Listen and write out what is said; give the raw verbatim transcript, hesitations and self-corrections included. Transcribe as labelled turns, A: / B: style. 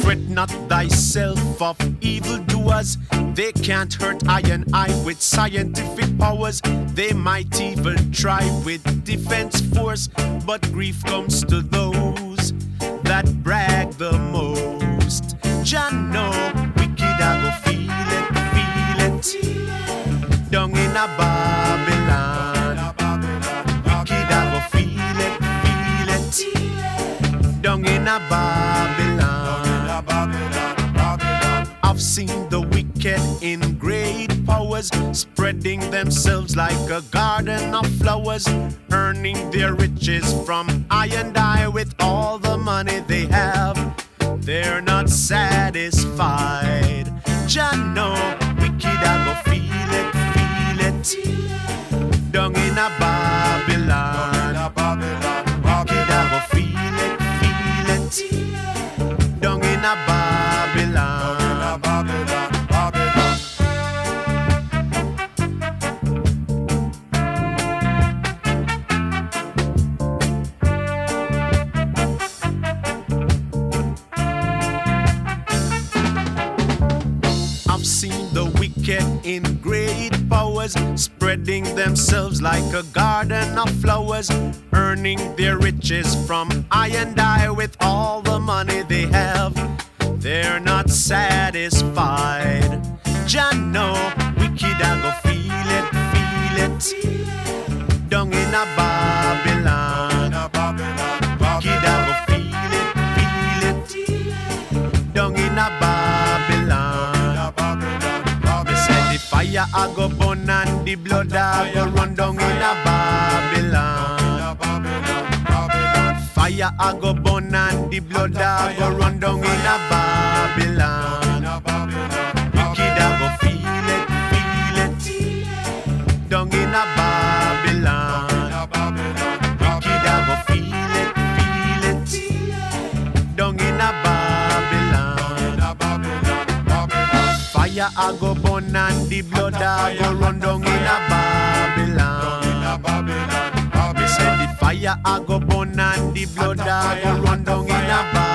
A: Fret not thyself of evildoers. They can't hurt I and I with scientific powers. They might even try with defense force, but grief comes to those that brag the most. Jah know, wicked I go feel it, feel it, down in a Babylon. Wicked I go feel it, feel it, down in a Babylon. I've seen the wicked in great powers, spreading themselves like a garden of flowers, earning their riches from I and I with all the money they have. They're not satisfied. Jah know, wicked I go feel it, feel it, down in a Babylon. Wicked I go feel it, feel it, down in a Babylon. I've seen the wicked in great powers, spreading themselves like a garden of flowers, earning their riches from I and I with all the money they have. They're not satisfied. Jah know, wicked I go feel it, feel it, down in a Babylon. Wicked I go feel it, feel it, down in a Babylon. Me say the fire I go burn and the blood I go run down in a Babylon. Fire I go burn and the blood I go run down in a Babylon. Wicked I go feel it, feel it, down in a Babylon. Wicked I go feel it, feel it, down in a Babylon. Fire I go burn and the blood I go run down in a Babylon. Me say the fire I go burn and the blood I go run down in a Babylon.